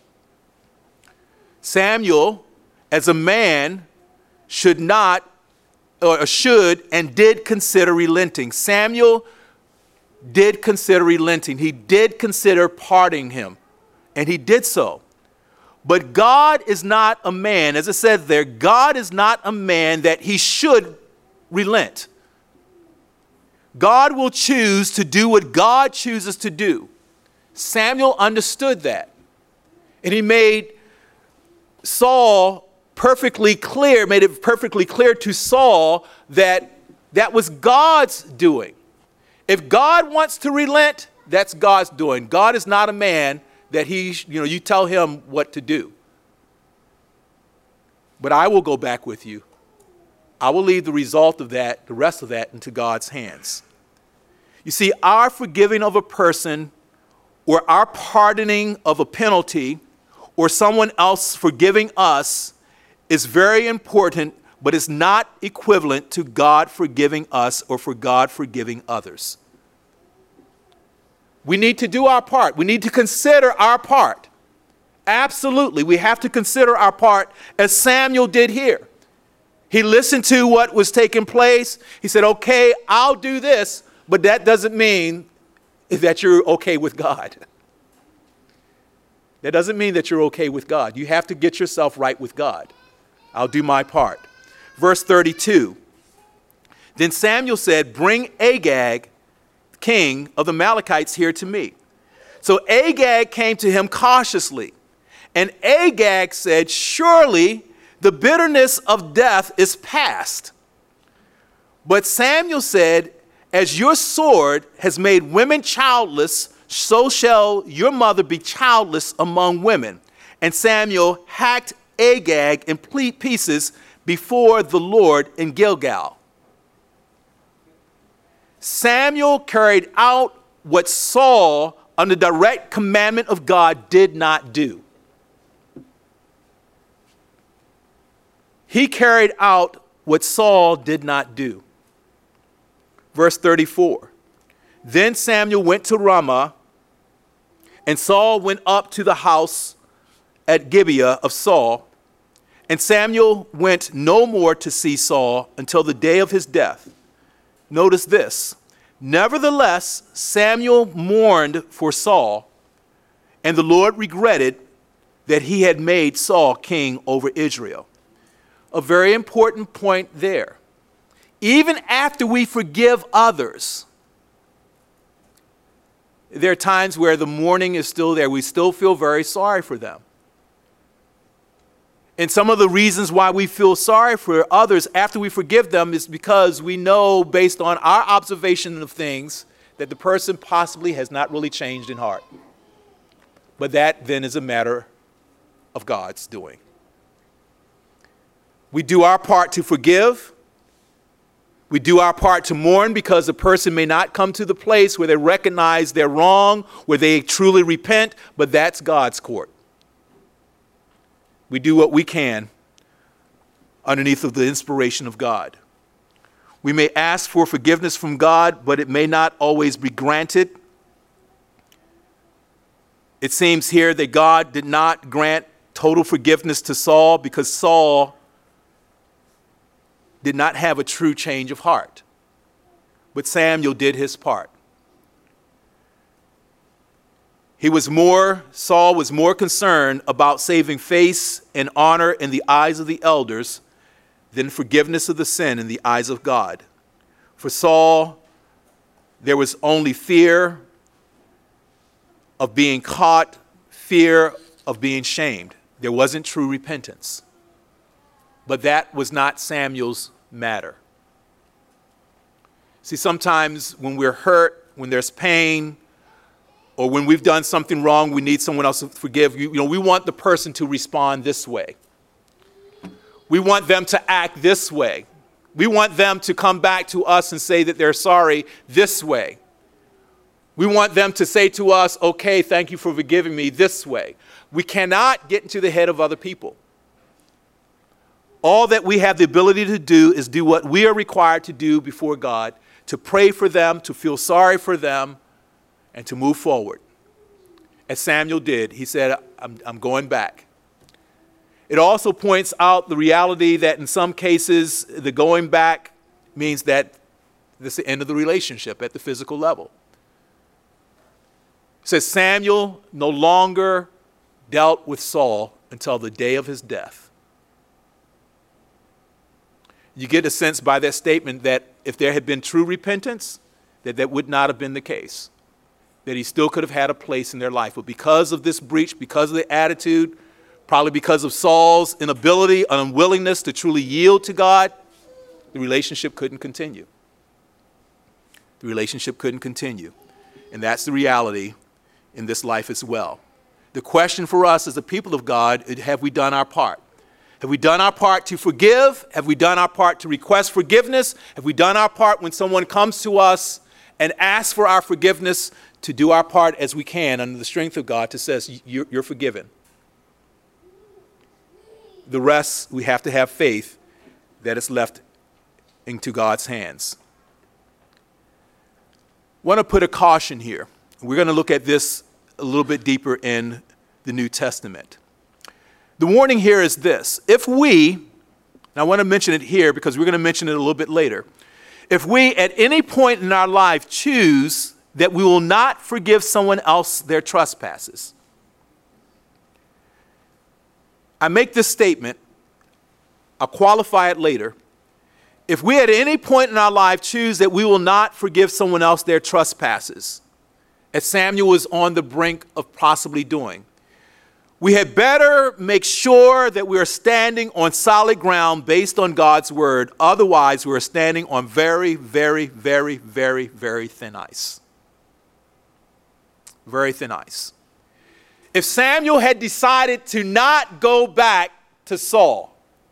Samuel, as a man, should and did consider relenting. Samuel did consider relenting. He did consider pardoning him, and he did so. But God is not a man, as it says there, God is not a man that he should relent. God will choose to do what God chooses to do. Samuel understood that, and he made Saul made it perfectly clear to Saul that that was God's doing. If God wants to relent, that's God's doing. God is not a man that you tell him what to do. But I will go back with you. I will leave the result of that, the rest of that, into God's hands. You see, our forgiving of a person or our pardoning of a penalty or someone else forgiving us is very important, but it's not equivalent to God forgiving us or for God forgiving others. We need to do our part. We need to consider our part. Absolutely, we have to consider our part as Samuel did here. He listened to what was taking place. He said, okay, I'll do this, but that doesn't mean that you're okay with God. That doesn't mean that you're okay with God. You have to get yourself right with God. I'll do my part. Verse 32. Then Samuel said, bring Agag, king of the Amalekites, here to me. So Agag came to him cautiously, And Agag said, surely the bitterness of death is past. But Samuel said, as your sword has made women childless, so shall your mother be childless among women. And Samuel hacked Agag in pieces before the Lord in Gilgal. Samuel carried out what Saul, under direct commandment of God, did not do. He carried out what Saul did not do. Verse 34. Then Samuel went to Ramah, and Saul went up to the house at Gibeah of Saul. And Samuel went no more to see Saul until the day of his death. Notice this. Nevertheless, Samuel mourned for Saul, and the Lord regretted that he had made Saul king over Israel. A very important point there. Even after we forgive others, there are times where the mourning is still there. We still feel very sorry for them. And some of the reasons why we feel sorry for others after we forgive them is because we know, based on our observation of things, that the person possibly has not really changed in heart. But that then is a matter of God's doing. We do our part to forgive. We do our part to mourn because the person may not come to the place where they recognize they're wrong, where they truly repent, but that's God's court. We do what we can underneath of the inspiration of God. We may ask for forgiveness from God, but it may not always be granted. It seems here that God did not grant total forgiveness to Saul because Saul did not have a true change of heart. But Samuel did his part. Saul was more concerned about saving face and honor in the eyes of the elders than forgiveness of the sin in the eyes of God. For Saul, there was only fear of being caught, fear of being shamed. There wasn't true repentance. But that was not Samuel's matter. See, sometimes when we're hurt, when there's pain, or when we've done something wrong, we need someone else to forgive. We want the person to respond this way. We want them to act this way. We want them to come back to us and say that they're sorry this way. We want them to say to us, okay, thank you for forgiving me this way. We cannot get into the head of other people. All that we have the ability to do is do what we are required to do before God, to pray for them, to feel sorry for them, and to move forward. As Samuel did, he said, I'm going back. It also points out the reality that in some cases, the going back means that this is the end of the relationship at the physical level. It says Samuel no longer dealt with Saul until the day of his death. You get a sense by that statement that if there had been true repentance, that would not have been the case. That he still could have had a place in their life. But because of this breach, because of the attitude, probably because of Saul's inability, unwillingness to truly yield to God, the relationship couldn't continue. The relationship couldn't continue. And that's the reality in this life as well. The question for us as the people of God is, have we done our part? Have we done our part to forgive? Have we done our part to request forgiveness? Have we done our part when someone comes to us and asks for our forgiveness, to do our part as we can under the strength of God to say, you're forgiven? The rest, we have to have faith that it's left into God's hands. I want to put a caution here. We're going to look at this a little bit deeper in the New Testament. The warning here is this. If we, and I want to mention it here because we're going to mention it a little bit later. If we at any point in our life choose that we will not forgive someone else their trespasses. I make this statement, I'll qualify it later. If we at any point in our life choose that we will not forgive someone else their trespasses, as Samuel was on the brink of possibly doing, we had better make sure that we are standing on solid ground based on God's word. Otherwise, we are standing on very, very, very, very, very thin ice. Very thin ice. If Samuel had decided to not go back to Saul,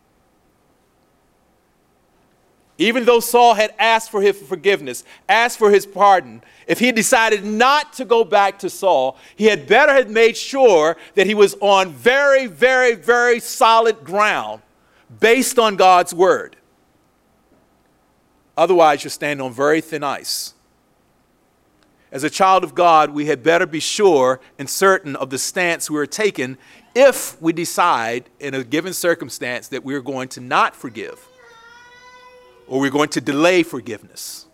even though Saul had asked for his forgiveness, asked for his pardon, if he decided not to go back to Saul, he had better have made sure that he was on very, very, very solid ground based on God's word. Otherwise, you're standing on very thin ice. As a child of God, we had better be sure and certain of the stance we are taking if we decide in a given circumstance that we're going to not forgive or we're going to delay forgiveness.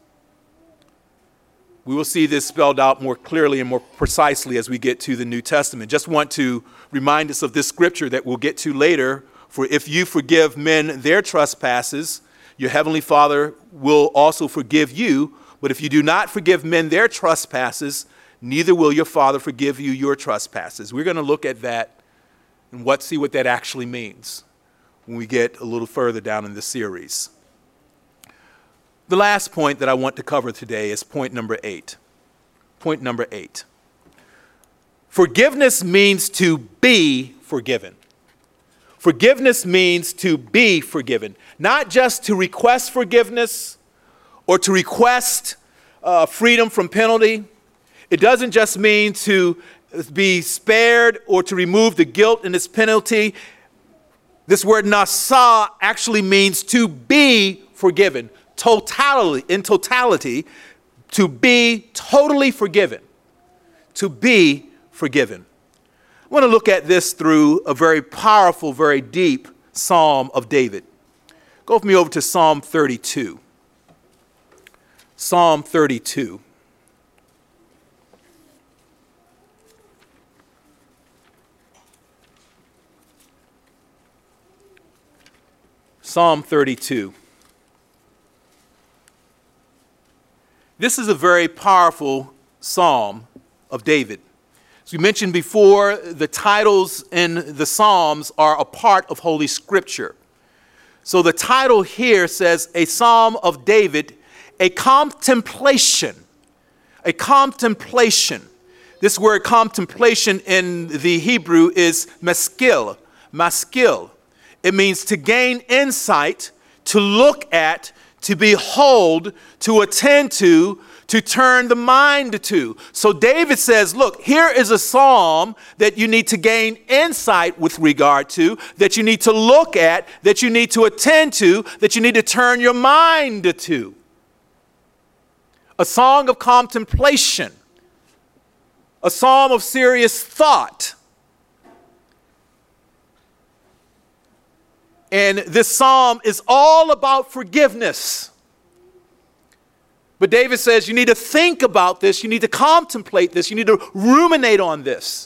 We will see this spelled out more clearly and more precisely as we get to the New Testament. Just want to remind us of this scripture that we'll get to later. For if you forgive men their trespasses, your heavenly Father will also forgive you. But if you do not forgive men their trespasses, neither will your Father forgive you your trespasses. We're going to look at that and see what that actually means when we get a little further down in the series. The last point that I want to cover today is point number 8. Point number 8. Forgiveness means to be forgiven. Forgiveness means to be forgiven, not just to request forgiveness or to request freedom from penalty. It doesn't just mean to be spared or to remove the guilt and its penalty. This word nasa actually means to be forgiven. In totality, to be totally forgiven. To be forgiven. I want to look at this through a very powerful, very deep Psalm of David. Go with me over to Psalm 32. Psalm 32. Psalm 32. This is a very powerful Psalm of David. As we mentioned before, the titles in the Psalms are a part of Holy Scripture. So the title here says, a Psalm of David, a contemplation. A contemplation. This word contemplation in the Hebrew is maskil. Maskil. It means to gain insight, to look at, to behold, to attend to turn the mind to. So David says, look, here is a psalm that you need to gain insight with regard to, that you need to look at, that you need to attend to, that you need to turn your mind to. A song of contemplation. A psalm of serious thought. And this psalm is all about forgiveness. But David says you need to think about this, you need to contemplate this, you need to ruminate on this.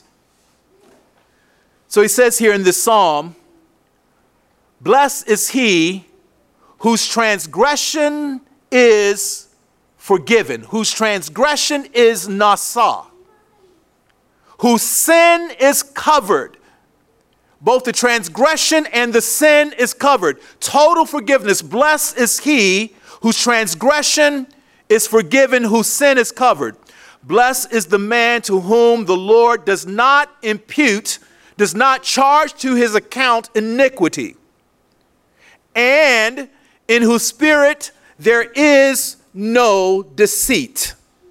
So he says here in this psalm, blessed is he whose transgression is forgiven, whose transgression is nasa, whose sin is covered. Both the transgression and the sin is covered. Total forgiveness. Blessed is he whose transgression is forgiven, whose sin is covered. Blessed is the man to whom the Lord does not impute, does not charge to his account iniquity, and in whose spirit there is no deceit.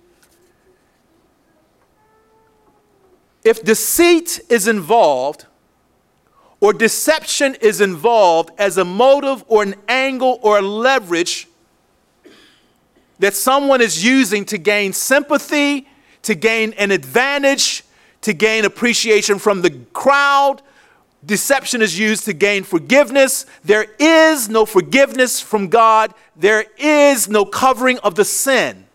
If deceit is involved, or deception is involved as a motive or an angle or a leverage that someone is using to gain sympathy, to gain an advantage, to gain appreciation from the crowd, deception is used to gain forgiveness. There is no forgiveness from God. There is no covering of the sin.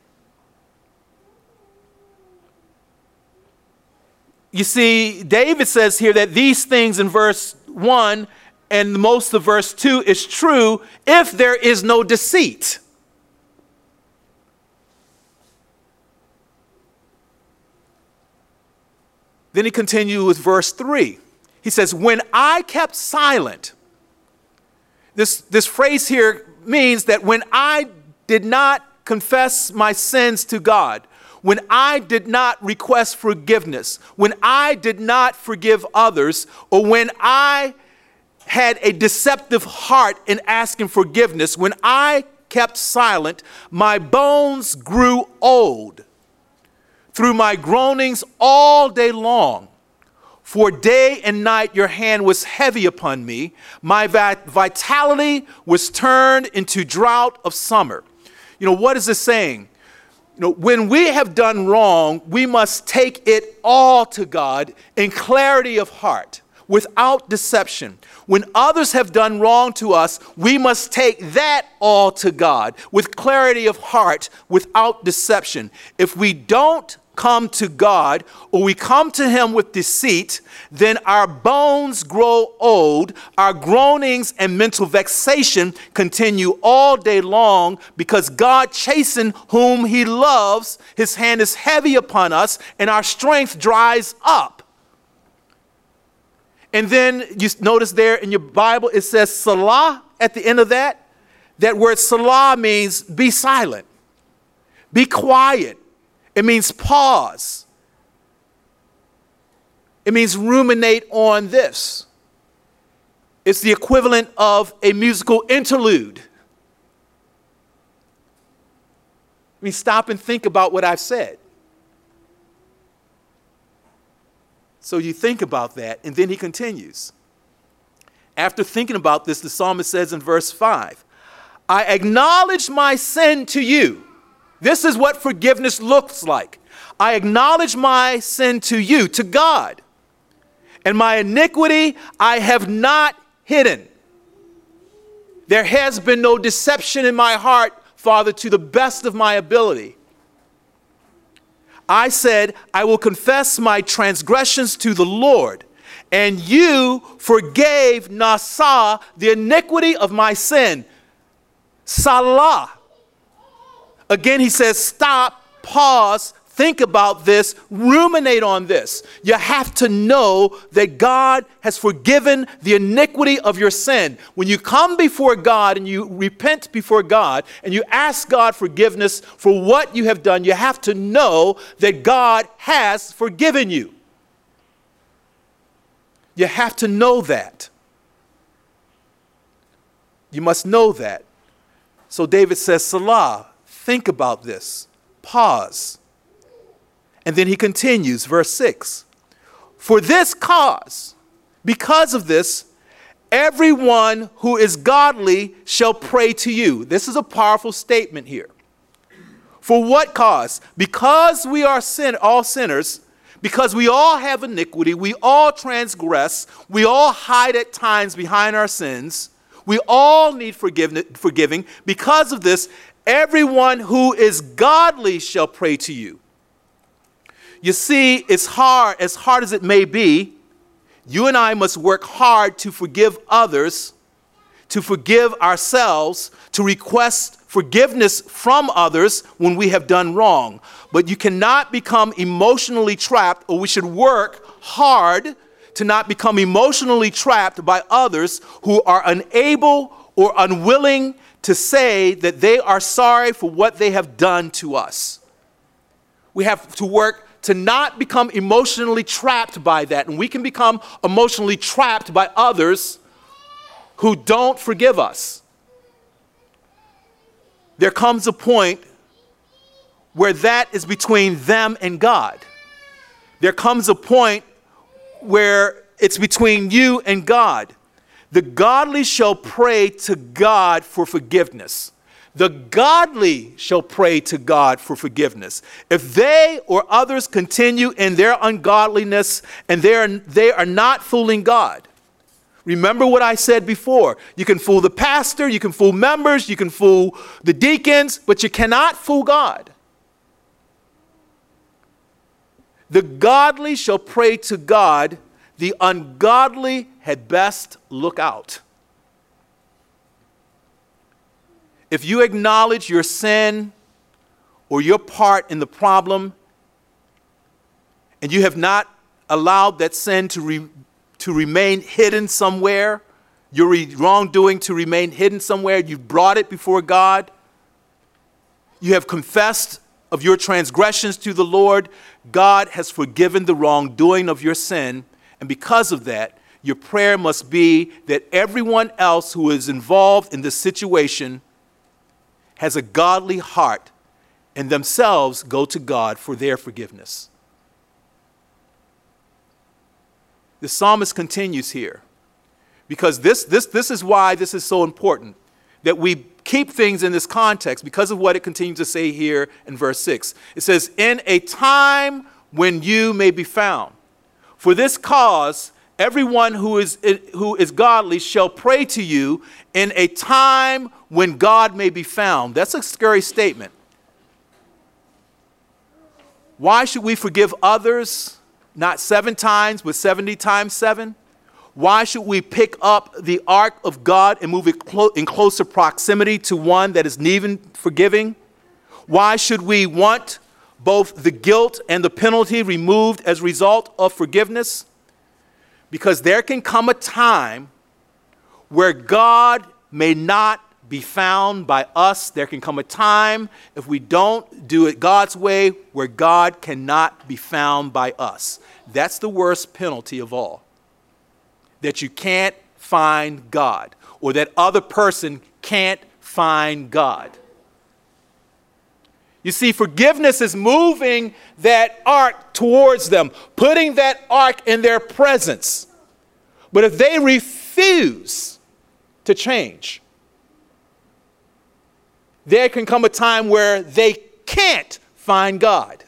You see, David says here that these things in verse 1 and most of verse 2 is true if there is no deceit. Then he continues with verse 3. He says, when I kept silent. This phrase here means that when I did not confess my sins to God, when I did not request forgiveness, when I did not forgive others, or when I had a deceptive heart in asking forgiveness, when I kept silent, my bones grew old through my groanings all day long. For day and night your hand was heavy upon me. My vitality was turned into drought of summer. What is this saying? When we have done wrong, we must take it all to God in clarity of heart, without deception. When others have done wrong to us, we must take that all to God with clarity of heart, without deception. If we don't come to God, or we come to him with deceit, then our bones grow old, our groanings and mental vexation continue all day long, because God chastens whom he loves, his hand is heavy upon us, and our strength dries up. And then you notice there in your Bible, it says Salah at the end of that. That word Salah means be silent, be quiet. It means pause. It means ruminate on this. It's the equivalent of a musical interlude. I mean, stop and think about what I've said. So you think about that, and then he continues. After thinking about this, the psalmist says in verse 5, I acknowledge my sin to you. This is what forgiveness looks like. I acknowledge my sin to you, to God, and my iniquity I have not hidden. There has been no deception in my heart, Father, to the best of my ability. I said, I will confess my transgressions to the Lord, and you forgave Nasa, the iniquity of my sin. Salah. Again, he says, stop, pause, think about this, ruminate on this. You have to know that God has forgiven the iniquity of your sin. When you come before God and you repent before God and you ask God forgiveness for what you have done, you have to know that God has forgiven you. You have to know that. You must know that. So David says, Salah. Think about this. Pause. And then he continues, verse 6. For this cause, because of this, everyone who is godly shall pray to you. This is a powerful statement here. For what cause? Because we are all sinners, because we all have iniquity, we all transgress, we all hide at times behind our sins, we all need forgiving. Because of this, everyone who is godly shall pray to you. You see, it's hard, as hard as it may be, you and I must work hard to forgive others, to forgive ourselves, to request forgiveness from others when we have done wrong. But you cannot become emotionally trapped, or we should work hard to not become emotionally trapped by others who are unable or unwilling to say that they are sorry for what they have done to us. We have to work to not become emotionally trapped by that. And we can become emotionally trapped by others who don't forgive us. There comes a point where that is between them and God. There comes a point where it's between you and God. The godly shall pray to God for forgiveness. The godly shall pray to God for forgiveness. If they or others continue in their ungodliness and they are not fooling God. Remember what I said before. You can fool the pastor, you can fool members, you can fool the deacons, but you cannot fool God. The godly shall pray to God. The ungodly had best look out. If you acknowledge your sin or your part in the problem, and you have not allowed that sin to to remain hidden somewhere, your wrongdoing to remain hidden somewhere. You've brought it before God. You have confessed of your transgressions to the Lord. God has forgiven the wrongdoing of your sin. And because of that, your prayer must be that everyone else who is involved in this situation has a godly heart and themselves go to God for their forgiveness. The psalmist continues here, because this is why this is so important, that we keep things in this context because of what it continues to say here in verse 6. It says, in a time when you may be found. For this cause, everyone who is godly shall pray to you in a time when God may be found. That's a scary statement. Why should we forgive others, not 7 times, but 70 times 7? Why should we pick up the ark of God and move it in closer proximity to one that is needing forgiving? Why should we want both the guilt and the penalty removed as a result of forgiveness? Because there can come a time where God may not be found by us. There can come a time, if we don't do it God's way, where God cannot be found by us. That's the worst penalty of all. That you can't find God, or that other person can't find God. You see, forgiveness is moving that ark towards them, putting that ark in their presence. But if they refuse to change, there can come a time where they can't find God.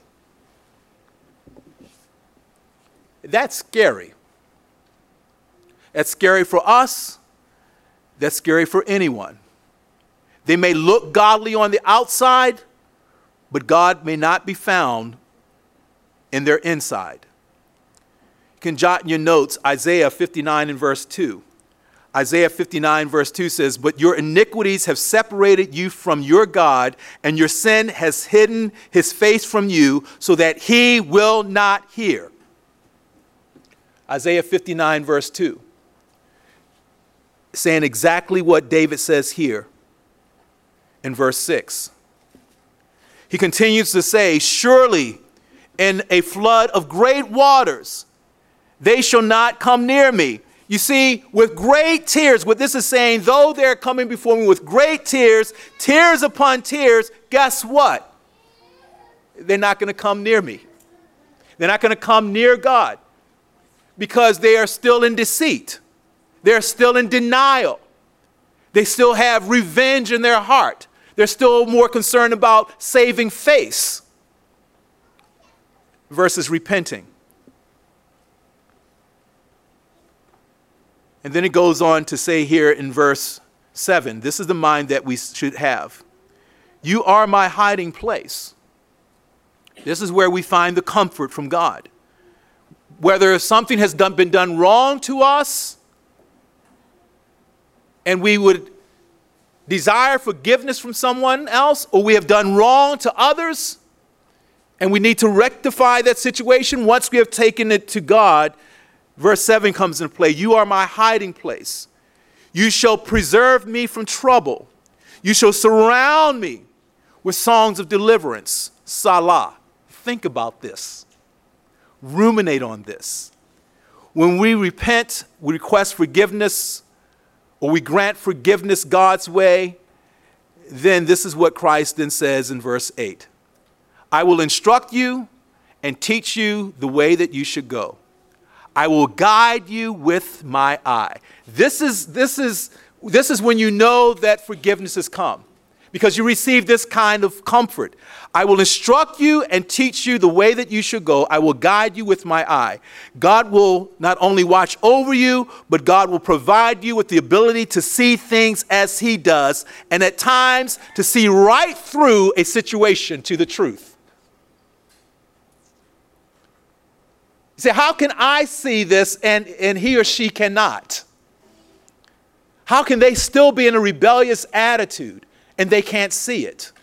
That's scary. That's scary for us. That's scary for anyone. They may look godly on the outside, but God may not be found in their inside. You can jot in your notes Isaiah 59 and verse 2. Isaiah 59 verse 2 says, but your iniquities have separated you from your God, and your sin has hidden his face from you so that he will not hear. Isaiah 59 verse 2. Saying exactly what David says here in verse 6. He continues to say, surely in a flood of great waters, they shall not come near me. You see, with great tears, what this is saying, though they're coming before me with great tears, tears upon tears, guess what? They're not going to come near me. They're not going to come near God because they are still in deceit. They're still in denial. They still have revenge in their heart. They're still more concerned about saving face versus repenting. And then it goes on to say here in verse 7, this is the mind that we should have. You are my hiding place. This is where we find the comfort from God. Whether something has been done wrong to us, and we would desire forgiveness from someone else, or we have done wrong to others, and we need to rectify that situation once we have taken it to God, verse 7 comes into play. You are my hiding place. You shall preserve me from trouble. You shall surround me with songs of deliverance. Salah. Think about this. Ruminate on this. When we repent, we request forgiveness, or we grant forgiveness God's way, then this is what Christ then says in verse 8. I will instruct you and teach you the way that you should go. I will guide you with my eye. This is when you know that forgiveness has come, because you receive this kind of comfort. I will instruct you and teach you the way that you should go. I will guide you with my eye. God will not only watch over you, but God will provide you with the ability to see things as he does, and at times to see right through a situation to the truth. You say, how can I see this and he or she cannot? How can they still be in a rebellious attitude and they can't see it?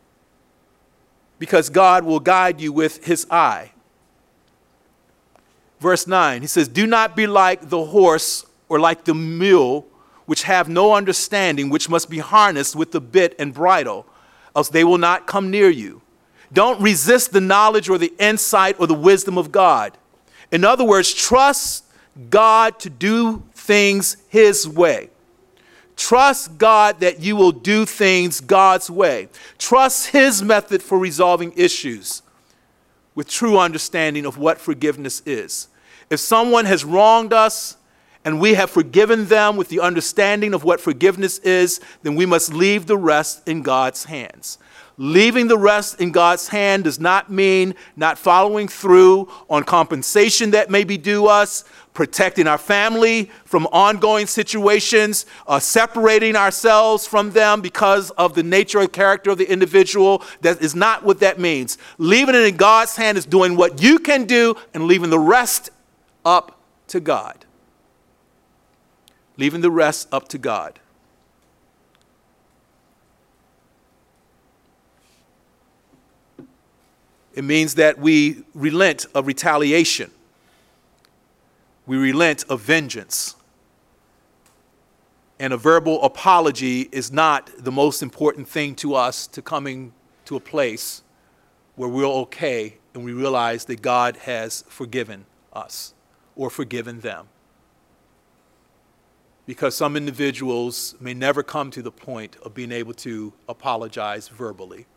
Because God will guide you with his eye. Verse 9, he says, do not be like the horse or like the mule, which have no understanding, which must be harnessed with the bit and bridle, else they will not come near you. Don't resist the knowledge or the insight or the wisdom of God. In other words, trust God to do things his way. Trust God that you will do things God's way. Trust his method for resolving issues with true understanding of what forgiveness is. If someone has wronged us and we have forgiven them with the understanding of what forgiveness is, then we must leave the rest in God's hands. Leaving the rest in God's hand does not mean not following through on compensation that may be due us, protecting our family from ongoing situations, separating ourselves from them because of the nature and character of the individual. That is not what that means. Leaving it in God's hand is doing what you can do and leaving the rest up to God. Leaving the rest up to God. It means that we relent of retaliation. We relent of vengeance. And a verbal apology is not the most important thing to us to coming to a place where we're okay and we realize that God has forgiven us or forgiven them. Because some individuals may never come to the point of being able to apologize verbally.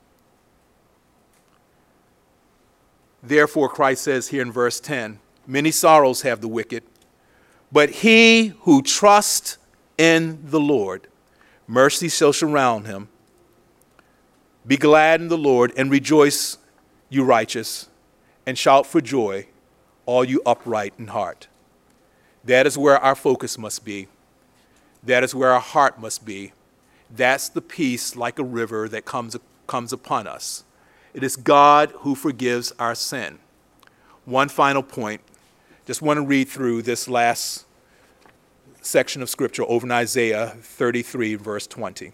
Therefore, Christ says here in verse 10, many sorrows have the wicked, but he who trusts in the Lord, mercy shall surround him. Be glad in the Lord and rejoice, you righteous, and shout for joy, all you upright in heart. That is where our focus must be. That is where our heart must be. That's the peace like a river that comes upon us. It is God who forgives our sin. One final point. Just want to read through this last section of Scripture over in Isaiah 33, verse 20.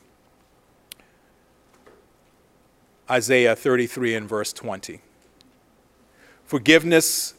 Isaiah 33 and verse 20. Forgiveness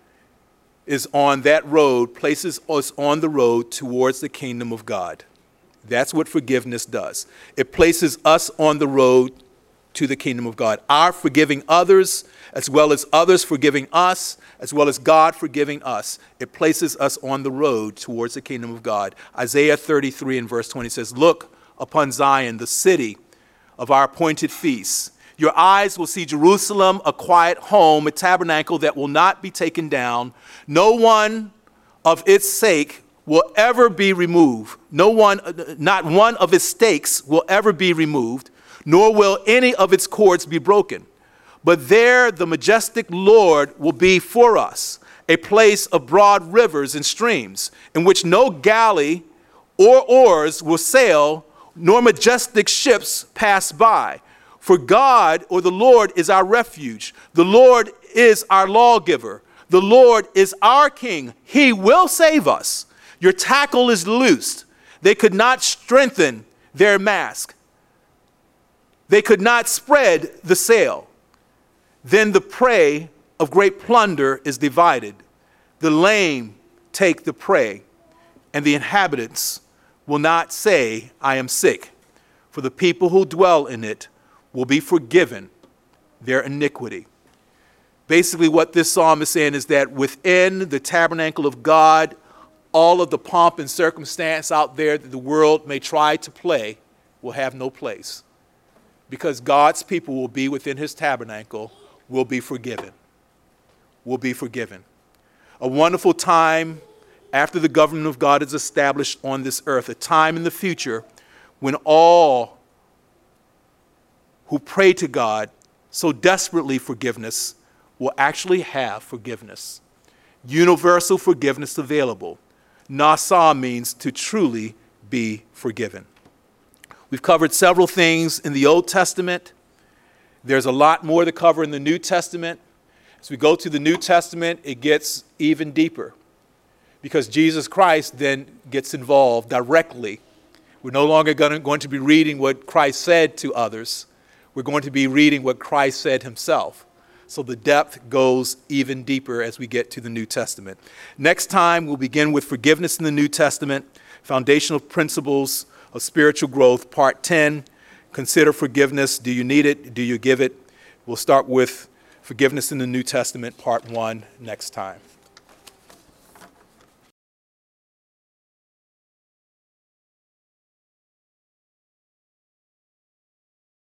is on that road, places us on the road towards the kingdom of God. That's what forgiveness does. It places us on the road to the kingdom of God. Our forgiving others, as well as others forgiving us, as well as God forgiving us. It places us on the road towards the kingdom of God. Isaiah 33 and verse 20 says, look upon Zion, the city of our appointed feasts. Your eyes will see Jerusalem, a quiet home, a tabernacle that will not be taken down. No one of its sake will ever be removed. Not one of its stakes will ever be removed, nor will any of its cords be broken. But there the majestic Lord will be for us, a place of broad rivers and streams, in which no galley or oars will sail, nor majestic ships pass by. For God, or the Lord, is our refuge. The Lord is our lawgiver. The Lord is our king. He will save us. Your tackle is loosed. They could not strengthen their mast. They could not spread the sail. Then the prey of great plunder is divided. The lame take the prey, and the inhabitants will not say, I am sick. For the people who dwell in it will be forgiven their iniquity. Basically, what this psalm is saying is that within the tabernacle of God, all of the pomp and circumstance out there that the world may try to play will have no place. Because God's people will be within his tabernacle, will be forgiven. Will be forgiven. A wonderful time after the government of God is established on this earth, a time in the future when all who pray to God so desperately forgiveness will actually have forgiveness. Universal forgiveness available. Nasa means to truly be forgiven. We've covered several things in the Old Testament. There's a lot more to cover in the New Testament. As we go to the New Testament, it gets even deeper because Jesus Christ then gets involved directly. We're no longer going to be reading what Christ said to others. We're going to be reading what Christ said himself. So the depth goes even deeper as we get to the New Testament. Next time, we'll begin with forgiveness in the New Testament, foundational principles of spiritual growth, part 10. Consider forgiveness. Do you need it? Do you give it? We'll start with forgiveness in the New Testament, part 1, next time.